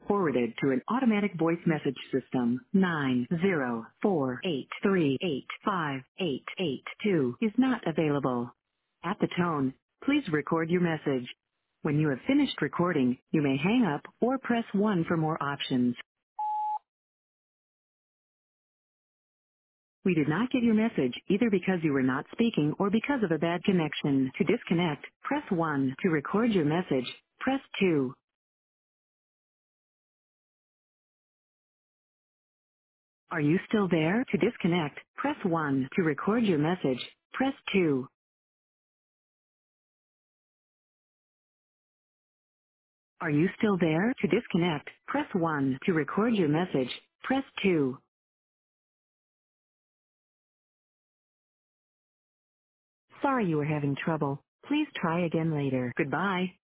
forwarded to an automatic voice message system. 90483858882 is not available. At the tone, please record your message. When you have finished recording, you may hang up or press 1 for more options. We did not get your message either because you were not speaking or because of a bad connection. To disconnect, press 1. To record your message, press 2. Are you still there? To disconnect, press 1. To record your message, press 2. Are you still there? To disconnect, press 1. To record your message, press 2. Sorry you were having trouble. Please try again later. Goodbye.